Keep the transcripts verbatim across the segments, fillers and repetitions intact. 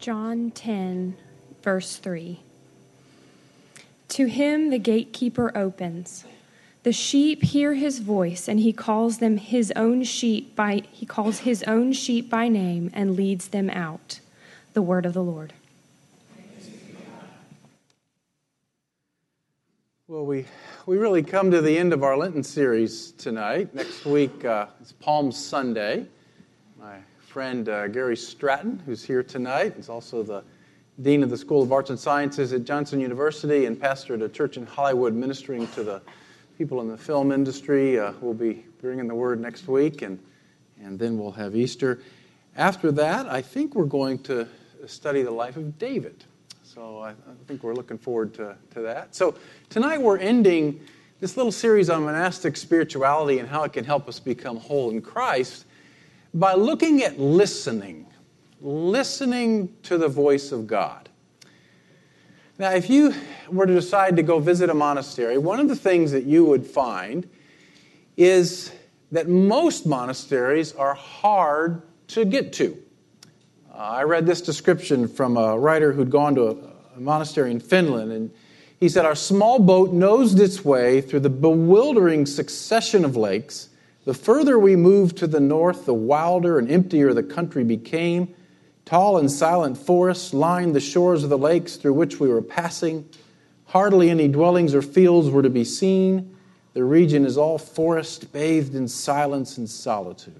John ten, verse three. To him the gatekeeper opens. The sheep hear his voice, and he calls them his own sheep by he calls his own sheep by name and leads them out. The word of the Lord. Well, we we really come to the end of our Lenten series tonight. Next week uh, is Palm Sunday. My friend uh, Gary Stratton, who's here tonight, is also the Dean of the School of Arts and Sciences at Johnson University and pastor at a church in Hollywood ministering to the people in the film industry. Uh, we'll be bringing the word next week, and, and then we'll have Easter. After that, I think we're going to study the life of David. So I, I think we're looking forward to, to that. So tonight we're ending this little series on monastic spirituality and how it can help us become whole in Christ by looking at listening. Listening to the voice of God. Now, if you were to decide to go visit a monastery, one of the things that you would find is that most monasteries are hard to get to. Uh, I read this description from a writer who'd gone to a, a monastery in Finland, and he said, "Our small boat nosed its way through the bewildering succession of lakes. The further we moved to the north, the wilder and emptier the country became. Tall and silent forests lined the shores of the lakes through which we were passing. Hardly any dwellings or fields were to be seen. The region is all forest, bathed in silence and solitude."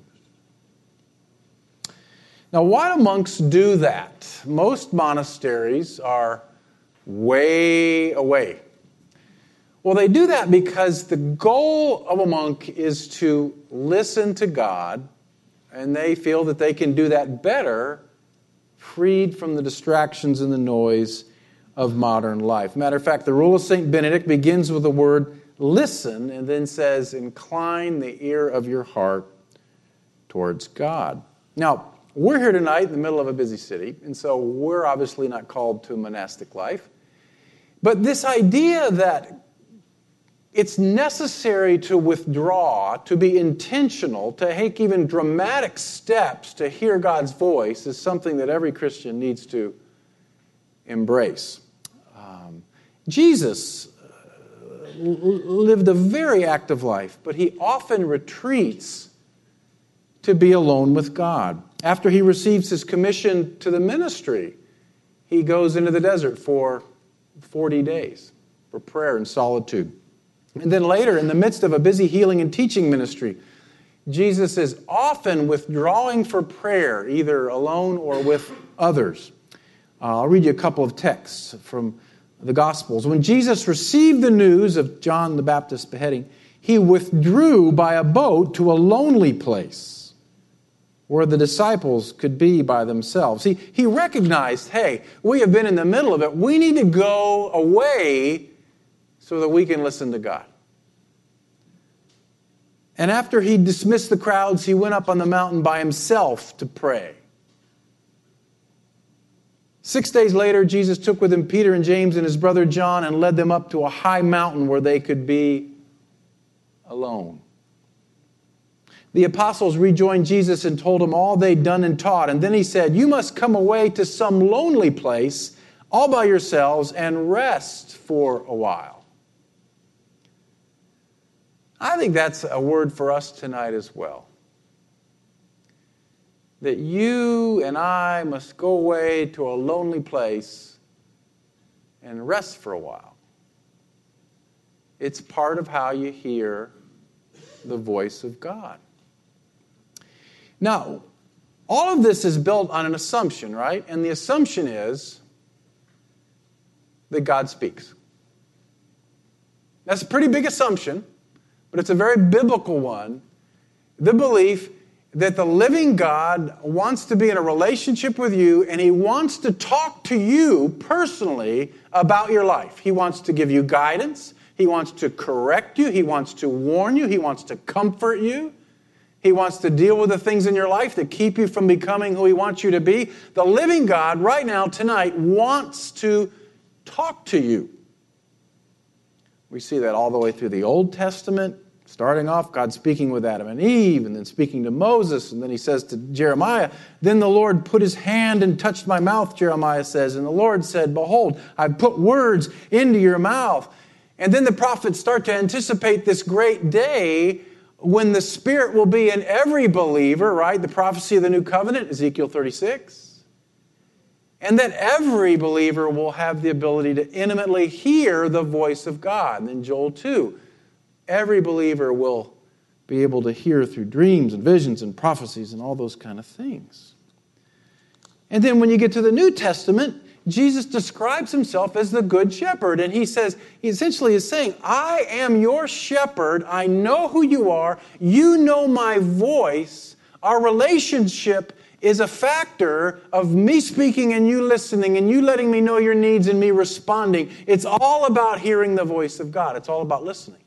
Now, why do monks do that? Most monasteries are way away. Well, they do that because the goal of a monk is to listen to God, and they feel that they can do that better freed from the distractions and the noise of modern life. Matter of fact, the rule of Saint Benedict begins with the word listen and then says, incline the ear of your heart towards God. Now, we're here tonight in the middle of a busy city, and so we're obviously not called to a monastic life. But this idea that it's necessary to withdraw, to be intentional, to take even dramatic steps to hear God's voice is something that every Christian needs to embrace. Um, Jesus uh, lived a very active life, but he often retreats to be alone with God. After he receives his commission to the ministry, he goes into the desert for forty days for prayer and solitude. And then later, in the midst of a busy healing and teaching ministry, Jesus is often withdrawing for prayer, either alone or with others. Uh, I'll read you a couple of texts from the Gospels. When Jesus received the news of John the Baptist's beheading, he withdrew by a boat to a lonely place where the disciples could be by themselves. He, he recognized, hey, we have been in the middle of it. We need to go away so that we can listen to God. And after he dismissed the crowds, he went up on the mountain by himself to pray. Six days later, Jesus took with him Peter and James and his brother John and led them up to a high mountain where they could be alone. The apostles rejoined Jesus and told him all they'd done and taught. And then he said, "You must come away to some lonely place all by yourselves and rest for a while." I think that's a word for us tonight as well. That you and I must go away to a lonely place and rest for a while. It's part of how you hear the voice of God. Now, all of this is built on an assumption, right? And the assumption is that God speaks. That's a pretty big assumption, but it's a very biblical one. The belief that the living God wants to be in a relationship with you, and he wants to talk to you personally about your life. He wants to give you guidance. He wants to correct you. He wants to warn you. He wants to comfort you. He wants to deal with the things in your life that keep you from becoming who he wants you to be. The living God right now, tonight, wants to talk to you. We see that all the way through the Old Testament, Starting off, God speaking with Adam and Eve, and then speaking to Moses, and then he says to Jeremiah, then the Lord put his hand and touched my mouth, Jeremiah says, and the Lord said, behold, I've put words into your mouth. And then the prophets start to anticipate this great day when the Spirit will be in every believer, right? The prophecy of the new covenant, Ezekiel thirty-six. And that every believer will have the ability to intimately hear the voice of God. And then Joel two. Every believer will be able to hear through dreams and visions and prophecies and all those kind of things. And then when you get to the New Testament, Jesus describes himself as the good shepherd. And he says, he essentially is saying, I am your shepherd. I know who you are. You know my voice. Our relationship is a factor of me speaking and you listening and you letting me know your needs and me responding. It's all about hearing the voice of God. It's all about listening.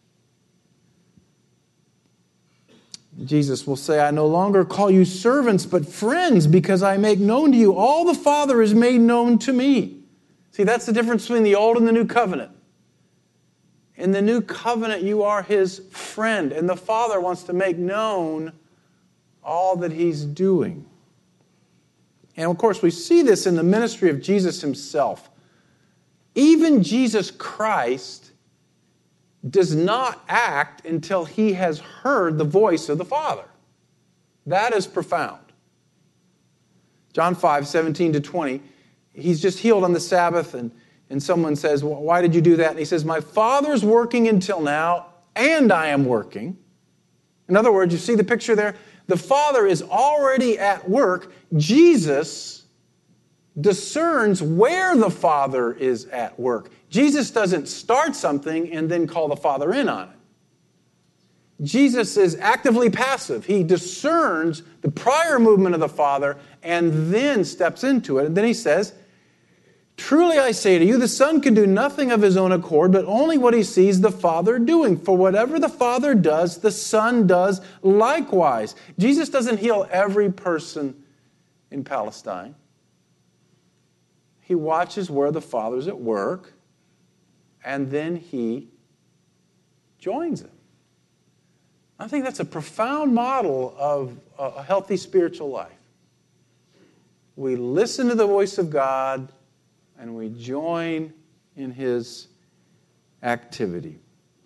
Jesus will say, I no longer call you servants, but friends, because I make known to you all the Father has made known to me. See, that's the difference between the old and the new covenant. In the new covenant, you are his friend, and the Father wants to make known all that he's doing. And of course, we see this in the ministry of Jesus himself. Even Jesus Christ does not act until he has heard the voice of the Father. That is profound. John five, seventeen to twenty, he's just healed on the Sabbath, and, and someone says, well, why did you do that? And he says, my Father's working until now, and I am working. In other words, you see the picture there? The Father is already at work. Jesus discerns where the Father is at work. Jesus doesn't start something and then call the Father in on it. Jesus is actively passive. He discerns the prior movement of the Father and then steps into it. And then he says, truly I say to you, the Son can do nothing of his own accord, but only what he sees the Father doing. For whatever the Father does, the Son does likewise. Jesus doesn't heal every person in Palestine. He watches where the Father's at work, and then he joins him. I think that's a profound model of a healthy spiritual life. We listen to the voice of God, and we join in his activity.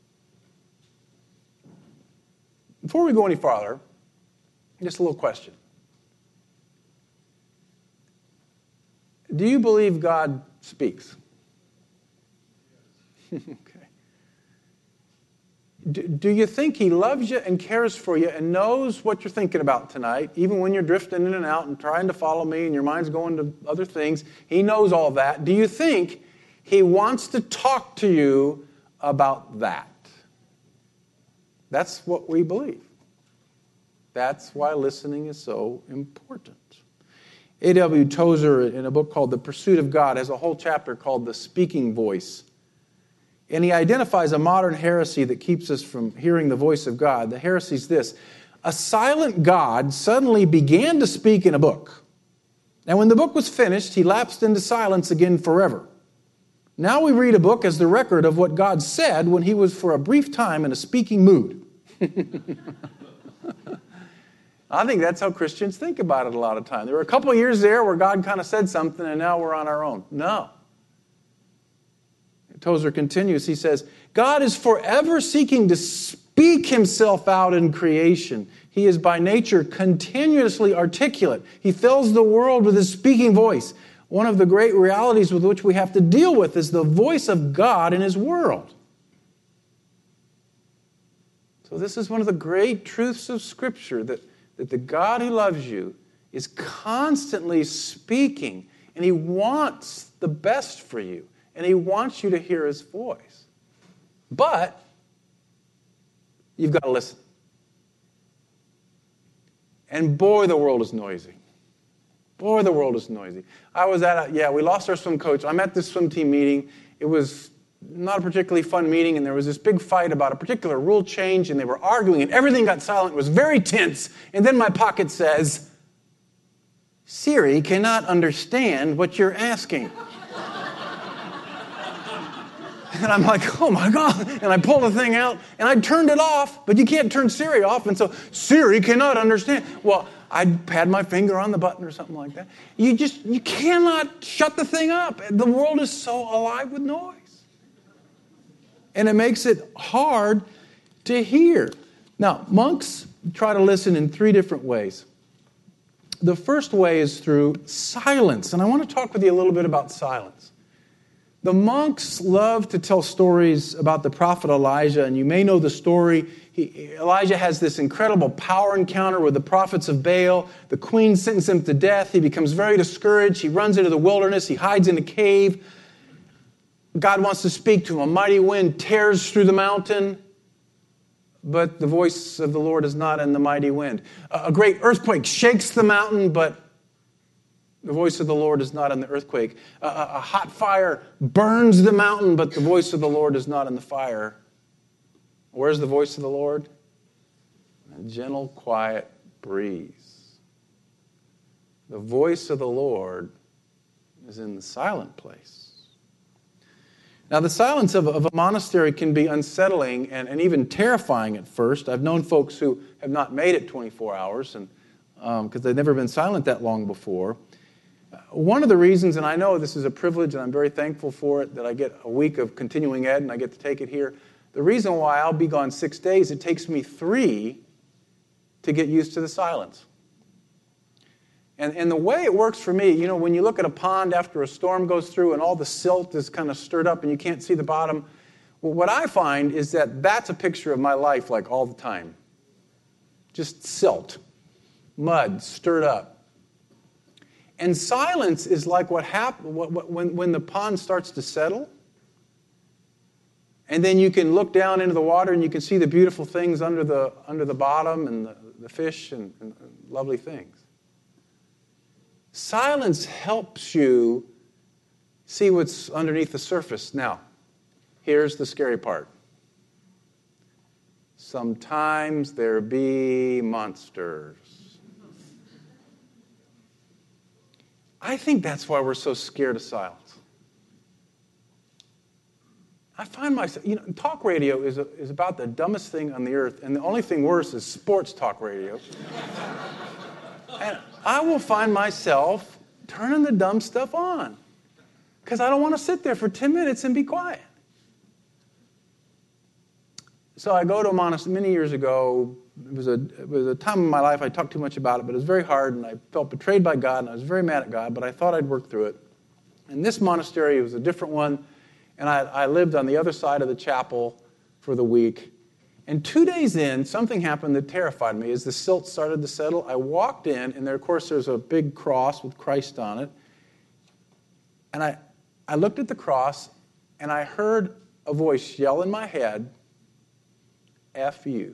Before we go any farther, just a little question. Do you believe God speaks? Okay. Do, do you think he loves you and cares for you and knows what you're thinking about tonight, even when you're drifting in and out and trying to follow me and your mind's going to other things? He knows all that. Do you think he wants to talk to you about that? That's what we believe. That's why listening is so important. A W Tozer, in a book called The Pursuit of God, has a whole chapter called The Speaking Voice. And he identifies a modern heresy that keeps us from hearing the voice of God. The heresy is this: a silent God suddenly began to speak in a book. And when the book was finished, he lapsed into silence again forever. Now we read a book as the record of what God said when he was for a brief time in a speaking mood. I think that's how Christians think about it a lot of time. There were a couple of years there where God kind of said something, and now we're on our own. No. Tozer continues, he says, God is forever seeking to speak himself out in creation. He is by nature continuously articulate. He fills the world with his speaking voice. One of the great realities with which we have to deal with is the voice of God in his world. So this is one of the great truths of Scripture, that, that the God who loves you is constantly speaking, and he wants the best for you. And he wants you to hear his voice. But you've got to listen. And boy, the world is noisy. Boy, the world is noisy. I was at a, yeah, we lost our swim coach. I'm at this swim team meeting. It was not a particularly fun meeting, and there was this big fight about a particular rule change, and they were arguing, and everything got silent. It was very tense. And then my pocket says, Siri cannot understand what you're asking. And I'm like, oh my God. And I pull the thing out and I turned it off, but you can't turn Siri off. And so Siri cannot understand. Well, I had my finger on the button or something like that. You just, you cannot shut the thing up. The world is so alive with noise. And it makes it hard to hear. Now, monks try to listen in three different ways. The first way is through silence. And I want to talk with you a little bit about silence. The monks love to tell stories about the prophet Elijah, and you may know the story. He, Elijah has this incredible power encounter with the prophets of Baal. The queen sentences him to death. He becomes very discouraged. He runs into the wilderness. He hides in a cave. God wants to speak to him. A mighty wind tears through the mountain, but the voice of the Lord is not in the mighty wind. A great earthquake shakes the mountain, but the voice of the Lord is not in the earthquake. A, a hot fire burns the mountain, but the voice of the Lord is not in the fire. Where's the voice of the Lord? A gentle, quiet breeze. The voice of the Lord is in the silent place. Now, the silence of, of a monastery can be unsettling and, and even terrifying at first. I've known folks who have not made it twenty-four hours and because um, they've never been silent that long before. One of the reasons, and I know this is a privilege and I'm very thankful for it, that I get a week of continuing ed and I get to take it here. The reason why I'll be gone six days, it takes me three to get used to the silence. And, and the way it works for me, you know, when you look at a pond after a storm goes through and all the silt is kind of stirred up and you can't see the bottom, well, what I find is that that's a picture of my life like all the time. Just silt, mud, stirred up. And silence is like what happens when, when the pond starts to settle. And then you can look down into the water and you can see the beautiful things under the, under the bottom and the, the fish and, and lovely things. Silence helps you see what's underneath the surface. Now, here's the scary part. Sometimes there be monsters. I think that's why we're so scared of silence. I find myself, you know, talk radio is, a, is about the dumbest thing on the earth, and the only thing worse is sports talk radio. And I will find myself turning the dumb stuff on because I don't want to sit there for ten minutes and be quiet. So I go to a monastery many years ago. It was, a, it was a time in my life I talked too much about it, but it was very hard, and I felt betrayed by God, and I was very mad at God, but I thought I'd work through it. And this monastery was a different one, and I, I lived on the other side of the chapel for the week. And two days in, something happened that terrified me. As the silt started to settle, I walked in, and there, of course, there's a big cross with Christ on it. And I, I looked at the cross, and I heard a voice yell in my head, F you.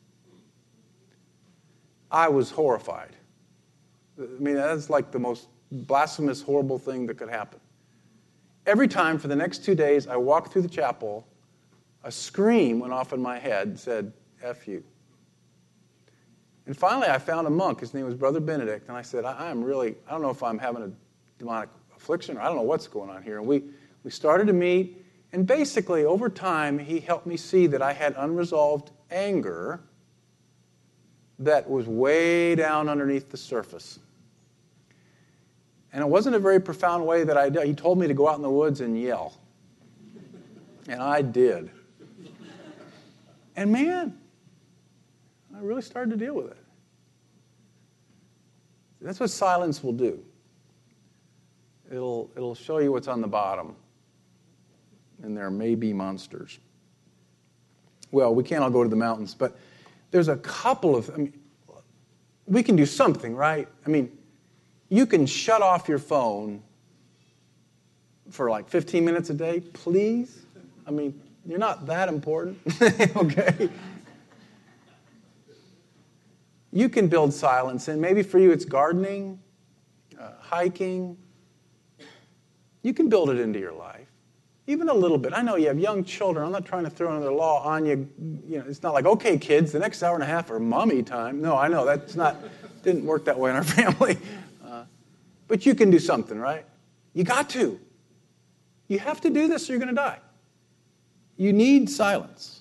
I was horrified. I mean, that's like the most blasphemous, horrible thing that could happen. Every time for the next two days I walked through the chapel, a scream went off in my head and said, F you. And finally I found a monk. His name was Brother Benedict. And I said, I, I'm really, I don't know if I'm having a demonic affliction or I don't know what's going on here. And we, we started to meet. And basically, over time, he helped me see that I had unresolved anger that was way down underneath the surface. And it wasn't a very profound way that I did. He told me to go out in the woods and yell. And I did. And man, I really started to deal with it. That's what silence will do. It'll, it'll show you what's on the bottom. And there may be monsters. Well, we can't all go to the mountains, but there's a couple of, I mean, we can do something, right? I mean, you can shut off your phone for like fifteen minutes a day, please. I mean, you're not that important, okay? You can build silence, and maybe for you it's gardening, uh, hiking. You can build it into your life. Even a little bit. I know you have young children. I'm not trying to throw another law on you. You know, it's not like, okay, kids, the next hour and a half are mommy time. No, I know that's not, didn't work that way in our family. Uh, but you can do something, right? You got to. You have to do this or you're going to die. you need silence.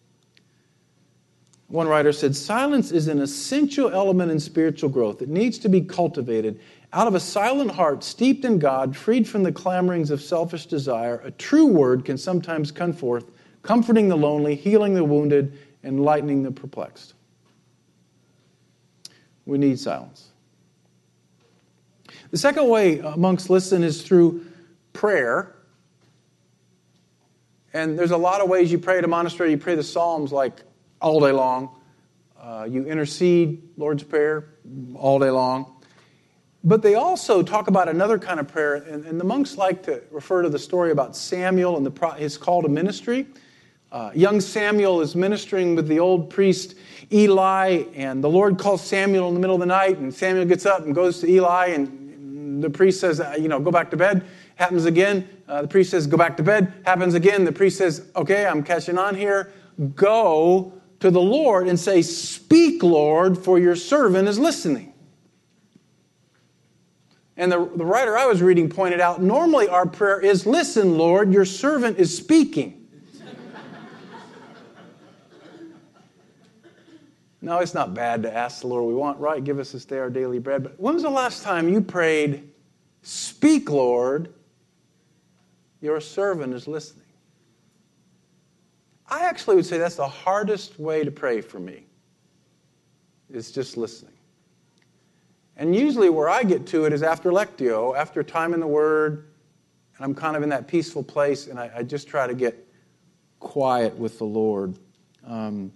One writer said, silence is an essential element in spiritual growth. It needs to be cultivated. Out of a silent heart, steeped in God, freed from the clamorings of selfish desire, a true word can sometimes come forth, comforting the lonely, healing the wounded, enlightening the perplexed. We need silence. The second way monks listen is through prayer. And there's a lot of ways you pray at a monastery. You pray the Psalms like all day long. Uh, you intercede, Lord's Prayer, all day long. But they also talk about another kind of prayer, and, and the monks like to refer to the story about Samuel and the, his call to ministry. Uh, young Samuel is ministering with the old priest Eli, and the Lord calls Samuel in the middle of the night, and Samuel gets up and goes to Eli, and the priest says, you know, go back to bed. Happens again. Uh, the priest says, go back to bed. Happens again. The priest says, okay, I'm catching on here. Go to the Lord and say, speak, Lord, for your servant is listening. And the, the writer I was reading pointed out, normally our prayer is, listen, Lord, your servant is speaking. No, it's not bad to ask the Lord we want, right? Give us this day our daily bread. But when was the last time you prayed, speak, Lord, your servant is listening? I actually would say that's the hardest way to pray for me, is just listening. And usually where I get to it is after Lectio, after time in the Word, and I'm kind of in that peaceful place, and I, I just try to get quiet with the Lord. Um,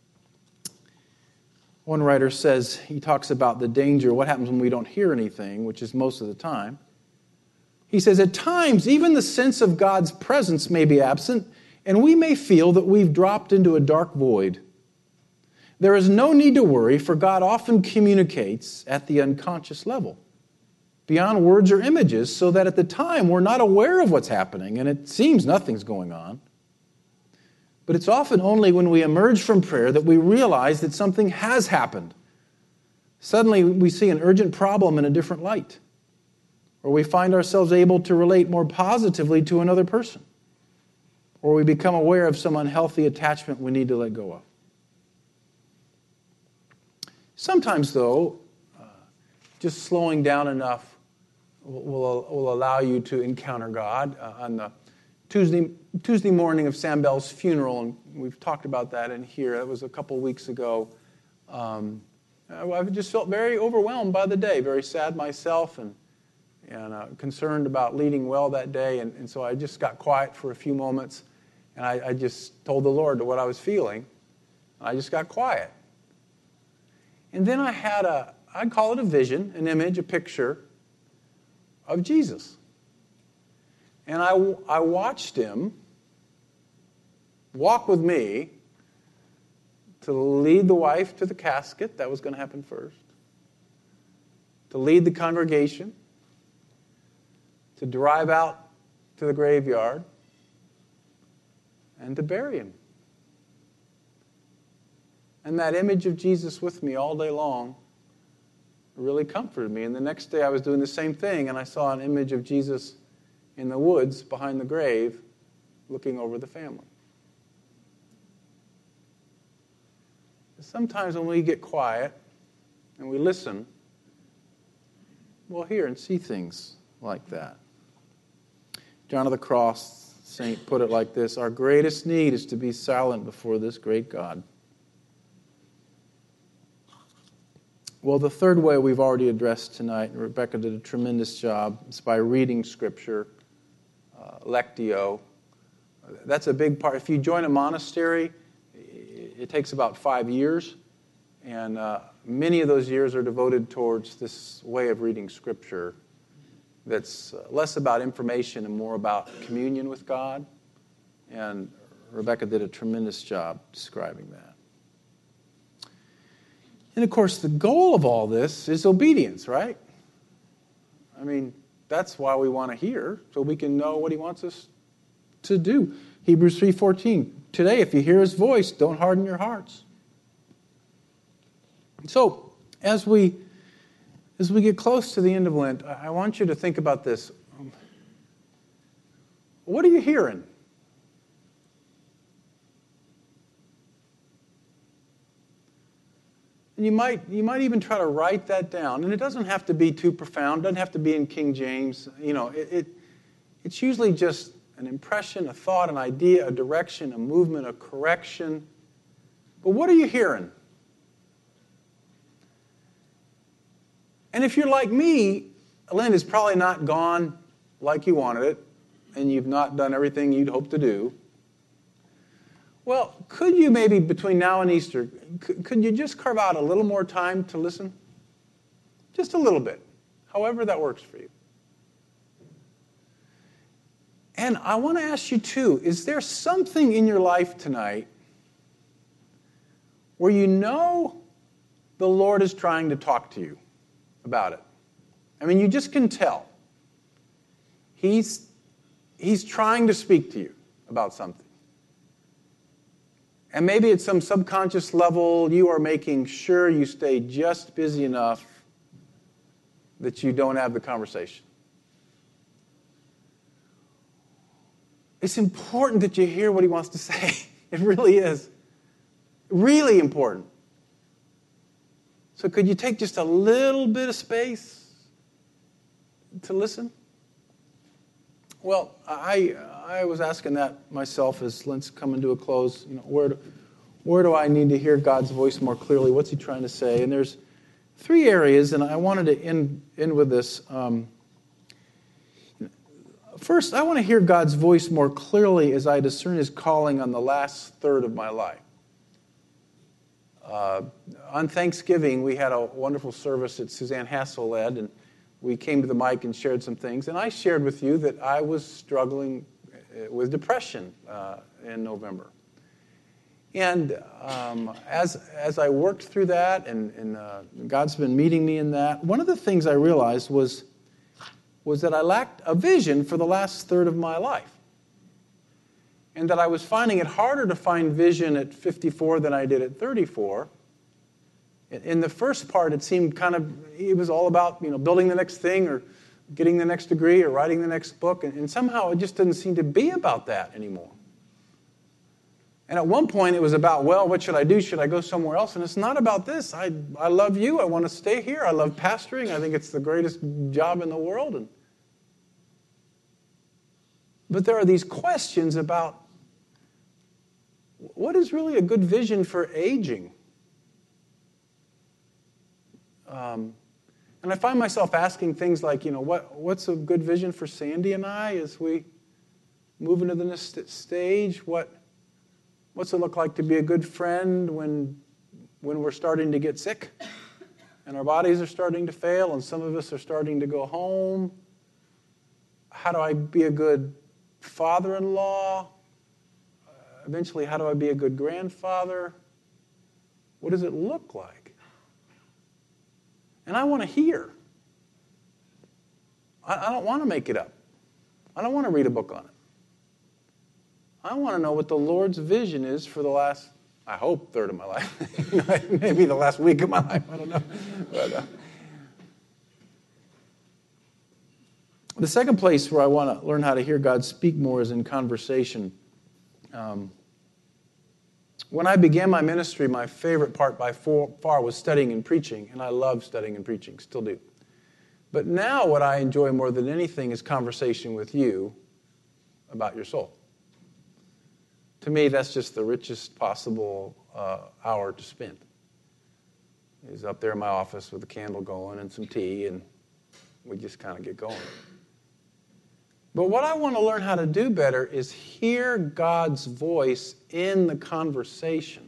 one writer says, he talks about the danger, what happens when we don't hear anything, which is most of the time. He says, at times, even the sense of God's presence may be absent, and we may feel that we've dropped into a dark void. There is no need to worry, for God often communicates at the unconscious level, beyond words or images, so that at the time we're not aware of what's happening, and it seems nothing's going on. But it's often only when we emerge from prayer that we realize that something has happened. Suddenly we see an urgent problem in a different light, or we find ourselves able to relate more positively to another person, or we become aware of some unhealthy attachment we need to let go of. Sometimes, though, uh, just slowing down enough will, will, will allow you to encounter God. Uh, on the Tuesday, Tuesday morning of Sam Bell's funeral, and we've talked about that in here, that was a couple weeks ago, um, I just felt very overwhelmed by the day, very sad myself, and, and uh, concerned about leading well that day, and, and so I just got quiet for a few moments, and I, I just told the Lord what I was feeling. I just got quiet. And then I had a, I'd call it a vision, an image, a picture of Jesus. And I, I watched him walk with me to lead the wife to the casket. That was going to happen first. To lead the congregation. To drive out to the graveyard. And to bury him. And that image of Jesus with me all day long really comforted me. And the next day I was doing the same thing, and I saw an image of Jesus in the woods behind the grave looking over the family. Sometimes when we get quiet and we listen, we'll hear and see things like that. John of the Cross, saint, put it like this: our greatest need is to be silent before this great God. Well, the third way we've already addressed tonight, and Rebecca did a tremendous job, is by reading Scripture, uh, Lectio. That's a big part. If you join a monastery, it takes about five years, and uh, many of those years are devoted towards this way of reading Scripture that's less about information and more about communion with God, and Rebecca did a tremendous job describing that. And of course, the goal of all this is obedience, right? I mean, that's why we want to hear, so we can know what he wants us to do. Hebrews three fourteen, today, if you hear his voice, don't harden your hearts. So, as we as we get close to the end of Lent, I want you to think about this. What are you hearing? And you might, you might even try to write that down. And it doesn't have to be too profound. It doesn't have to be in King James. You know, it, it it's usually just an impression, a thought, an idea, a direction, a movement, a correction. But what are you hearing? And if you're like me, Lent is probably not gone like you wanted it, and you've not done everything you'd hoped to do. Well, could you maybe between now and Easter, could you just carve out a little more time to listen? Just a little bit, however that works for you. And I want to ask you too, is there something in your life tonight where you know the Lord is trying to talk to you about it? I mean, you just can tell. He's, he's trying to speak to you about something. And maybe at some subconscious level, you are making sure you stay just busy enough that you don't have the conversation. It's important that you hear what he wants to say. It really is. Really important. So could you take just a little bit of space to listen? Well, I I was asking that myself as Lent's coming to a close. You know, where do, where do I need to hear God's voice more clearly? What's he trying to say? And there's three areas, and I wanted to end, end with this. Um, first, I want to hear God's voice more clearly as I discern his calling on the last third of my life. Uh, on Thanksgiving, we had a wonderful service that Suzanne Hassel led, and we came to the mic and shared some things. And I shared with you that I was struggling with depression uh, in November. And um, as as I worked through that, and, and uh, God's been meeting me in that, one of the things I realized was, was that I lacked a vision for the last third of my life. And that I was finding it harder to find vision at fifty-four than I did at thirty-four. In the first part, it seemed kind of, it was all about, you know, building the next thing or getting the next degree or writing the next book. And, and somehow it just didn't seem to be about that anymore. And at one point it was about, well, what should I do? Should I go somewhere else? And it's not about this. I, I love you. I want to stay here. I love pastoring. I think it's the greatest job in the world. And, but there are these questions about what is really a good vision for aging? Um, and I find myself asking things like, you know, what what's a good vision for Sandy and I as we move into the next stage? What what's it look like to be a good friend when when we're starting to get sick and our bodies are starting to fail and some of us are starting to go home? How do I be a good father-in-law? Uh, eventually, how do I be a good grandfather? What does it look like? And I want to hear. I, I don't want to make it up. I don't want to read a book on it. I want to know what the Lord's vision is for the last, I hope, third of my life. Maybe the last week of my life. I don't know. But, uh, the second place where I want to learn how to hear God speak more is in conversation. Um, When I began my ministry, my favorite part by far was studying and preaching, and I love studying and preaching, still do. But now what I enjoy more than anything is conversation with you about your soul. To me, that's just the richest possible uh, hour to spend. He's up there in my office with a candle going and some tea, and we just kind of get going. But what I want to learn how to do better is hear God's voice in the conversation.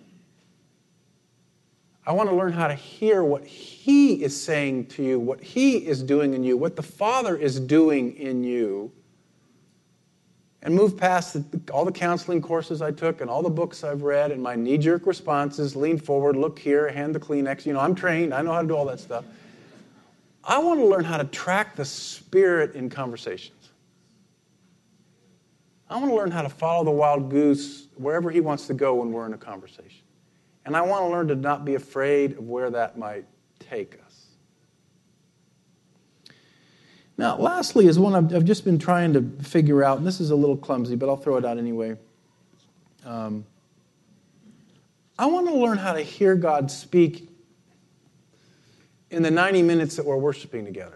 I want to learn how to hear what He is saying to you, what He is doing in you, what the Father is doing in you, and move past the, all the counseling courses I took and all the books I've read and my knee-jerk responses, lean forward, look here, hand the Kleenex. You know, I'm trained. I know how to do all that stuff. I want to learn how to track the Spirit in conversations. I want to learn how to follow the wild goose wherever he wants to go when we're in a conversation. And I want to learn to not be afraid of where that might take us. Now, lastly is one I've, I've just been trying to figure out, and this is a little clumsy, but I'll throw it out anyway. Um, I want to learn how to hear God speak in the ninety minutes that we're worshiping together.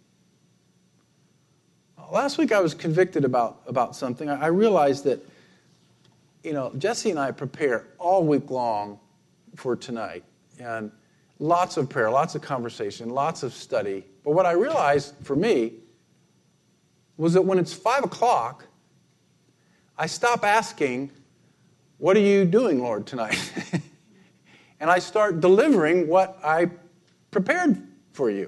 Last week I was convicted about, about something. I realized that, you know, Jesse and I prepare all week long for tonight. And lots of prayer, lots of conversation, lots of study. But what I realized for me was that when it's five o'clock, I stop asking, what are you doing, Lord, tonight? And I start delivering what I prepared for you.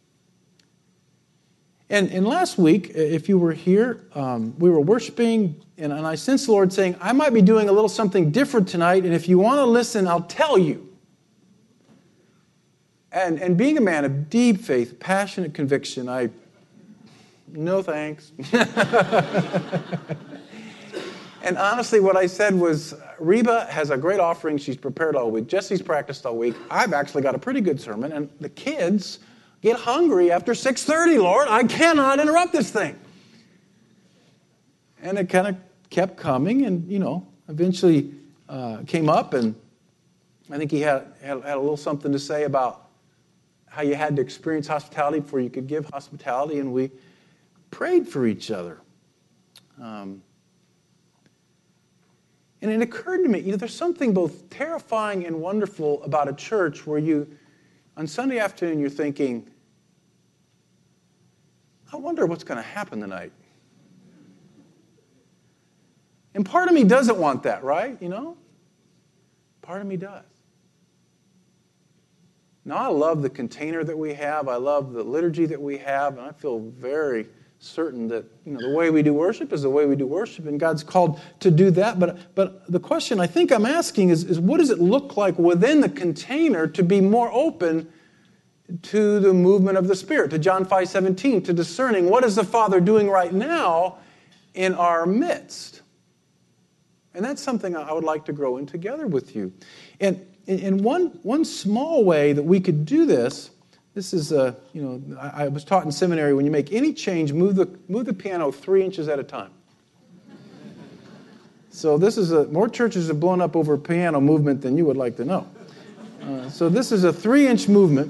And, and last week, if you were here, um, we were worshiping, and, and I sensed the Lord saying, I might be doing a little something different tonight, and if you want to listen, I'll tell you. And, and being a man of deep faith, passionate conviction, I, no thanks. And honestly, what I said was, Reba has a great offering. She's prepared all week. Jesse's practiced all week. I've actually got a pretty good sermon, and the kids get hungry after six thirty, Lord. I cannot interrupt this thing. And it kind of kept coming, and, you know, eventually uh, came up, and I think he had, had, had a little something to say about how you had to experience hospitality before you could give hospitality, and we prayed for each other. Um, and it occurred to me, you know, there's something both terrifying and wonderful about a church where you, on Sunday afternoon, you're thinking, I wonder what's going to happen tonight. And part of me doesn't want that, right? You know? Part of me does. Now, I love the container that we have. I love the liturgy that we have. And I feel very certain that, you know, the way we do worship is the way we do worship. And God's called to do that. But, but the question I think I'm asking is, is what does it look like within the container to be more open to the movement of the Spirit, to John five seventeen, to discerning what is the Father doing right now in our midst. And that's something I would like to grow in together with you. And in one, one small way that we could do this, this is, a, you know, I, I was taught in seminary, when you make any change, move the, move the piano three inches at a time. So this is a, more churches have blown up over a piano movement than you would like to know. Uh, so this is a three-inch movement.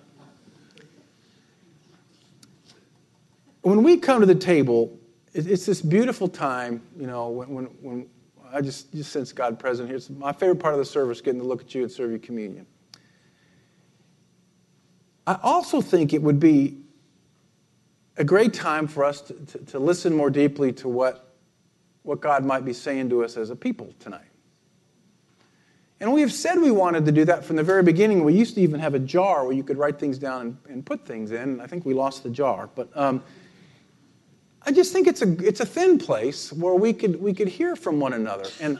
When we come to the table, it's this beautiful time, you know, when, when, when I just, just sense God present here. It's my favorite part of the service, getting to look at you and serve you communion. I also think it would be a great time for us to, to, to listen more deeply to what, what God might be saying to us as a people tonight. And we have said we wanted to do that from the very beginning. We used to even have a jar where you could write things down and, and put things in. I think we lost the jar. But um, I just think it's a it's a thin place where we could we could hear from one another. And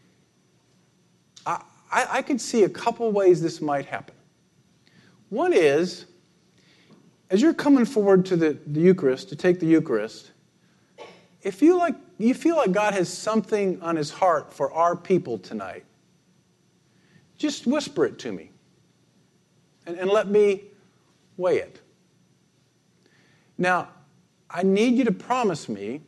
I, I, I could see a couple ways this might happen. One is, as you're coming forward to the, the Eucharist, to take the Eucharist, if you like you feel like God has something on his heart for our people tonight, just whisper it to me. And, and let me weigh it. Now, I need you to promise me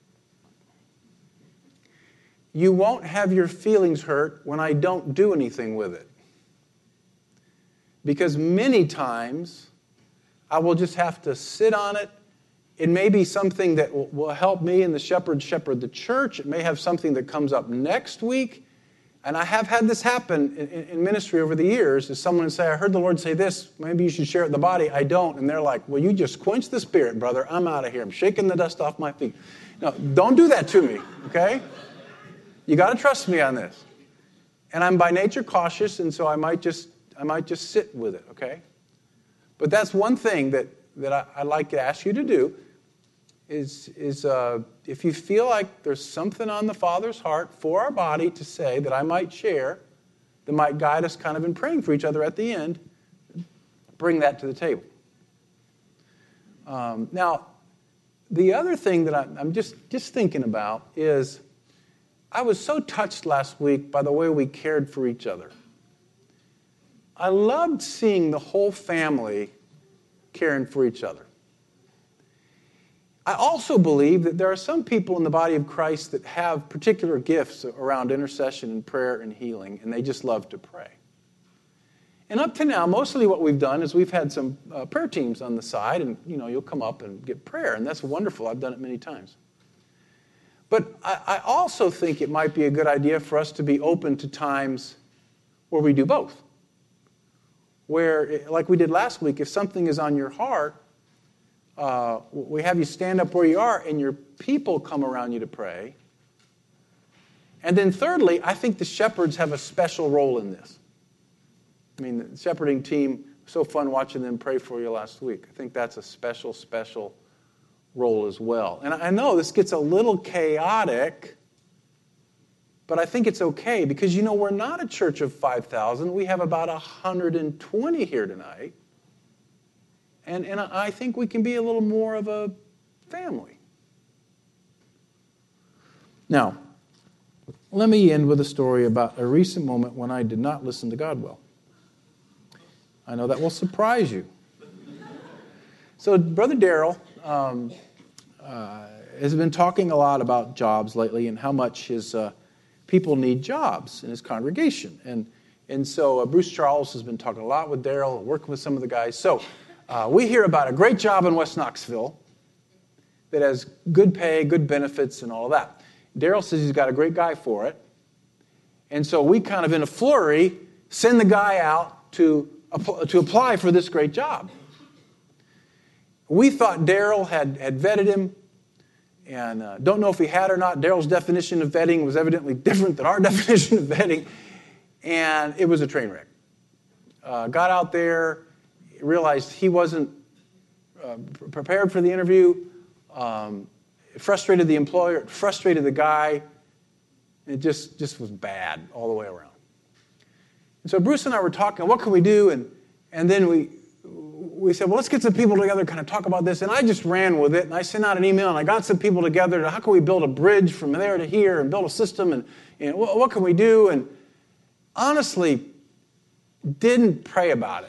you won't have your feelings hurt when I don't do anything with it. Because many times I will just have to sit on it. It may be something that will, will help me and the shepherd shepherd the church. It may have something that comes up next week. And I have had this happen in, in ministry over the years. Is someone say, I heard the Lord say this, maybe you should share it in the body. I don't. And they're like, well, you just quench the spirit, brother. I'm out of here. I'm shaking the dust off my feet. No, don't do that to me, okay? You got to trust me on this. And I'm by nature cautious, and so I might just I might just sit with it, okay? But that's one thing that, that I, I'd like to ask you to do is, is uh, if you feel like there's something on the Father's heart for our body to say that I might share, that might guide us kind of in praying for each other at the end, bring that to the table. Um, now, the other thing that I, I'm just, just thinking about is I was so touched last week by the way we cared for each other. I loved seeing the whole family caring for each other. I also believe that there are some people in the body of Christ that have particular gifts around intercession and prayer and healing, and they just love to pray. And up to now, mostly what we've done is we've had some uh, prayer teams on the side, and you know, you'll come up and get prayer, and that's wonderful. I've done it many times. But I, I also think it might be a good idea for us to be open to times where we do both. Where, like we did last week, if something is on your heart, uh, we have you stand up where you are, and your people come around you to pray. And then thirdly, I think the shepherds have a special role in this. I mean, the shepherding team, so fun watching them pray for you last week. I think that's a special, special role as well. And I know this gets a little chaotic, but I think it's okay because, you know, we're not a church of five thousand. We have about one hundred twenty here tonight. And, and I think we can be a little more of a family. Now, let me end with a story about a recent moment when I did not listen to God well. I know that will surprise you. So Brother Daryl um, uh, has been talking a lot about jobs lately and how much his uh, people need jobs in his congregation. And, and so uh, Bruce Charles has been talking a lot with Daryl, working with some of the guys. So uh, we hear about a great job in West Knoxville that has good pay, good benefits, and all of that. Daryl says he's got a great guy for it. And so we kind of, in a flurry, send the guy out to to apply for this great job. We thought Daryl had, had vetted him, and uh, don't know if he had or not. Daryl's definition of vetting was evidently different than our definition of vetting, and it was a train wreck. Uh, got out there, realized he wasn't uh, prepared for the interview, um, it frustrated the employer, it frustrated the guy, it just, just was bad all the way around. And so Bruce and I were talking, what can we do? And and then we we said, well, let's get some people together, kind of talk about this. And I just ran with it, and I sent out an email, and I got some people together to how can we build a bridge from there to here and build a system, and, and what, what can we do? And honestly, didn't pray about it.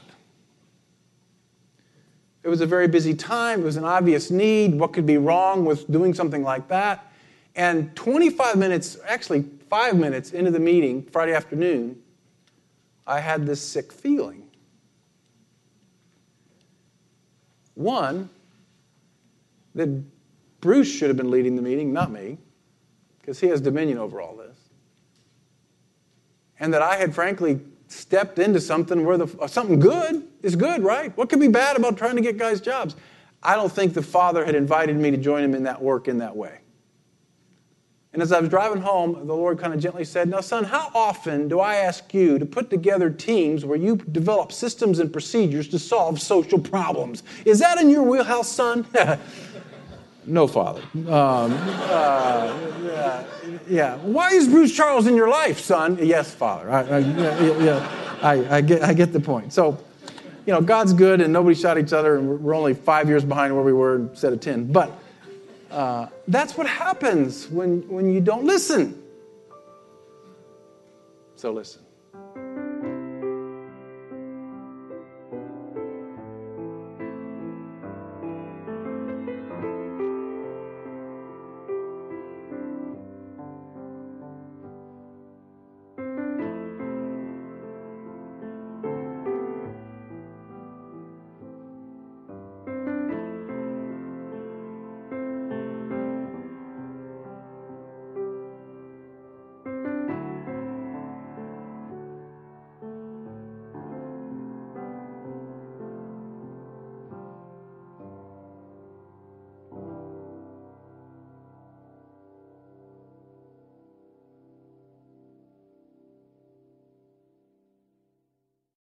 It was a very busy time. It was an obvious need. What could be wrong with doing something like that? And twenty-five minutes, actually five minutes into the meeting, Friday afternoon, I had this sick feeling. One, that Bruce should have been leading the meeting, not me, because he has dominion over all this. And that I had, frankly, stepped into something where the, something good is good, right? What could be bad about trying to get guys jobs? I don't think the Father had invited me to join him in that work in that way. And as I was driving home, the Lord kind of gently said, now, son, how often do I ask you to put together teams where you develop systems and procedures to solve social problems? Is that in your wheelhouse, son? No, Father. Um, uh, yeah, yeah. Why is Bruce Charles in your life, son? Yes, Father. I, I, yeah, yeah, I, I, get, I get the point. So, you know, God's good and nobody shot each other and we're only five years behind where we were instead of ten. But Uh, that's what happens when, when you don't listen. So listen.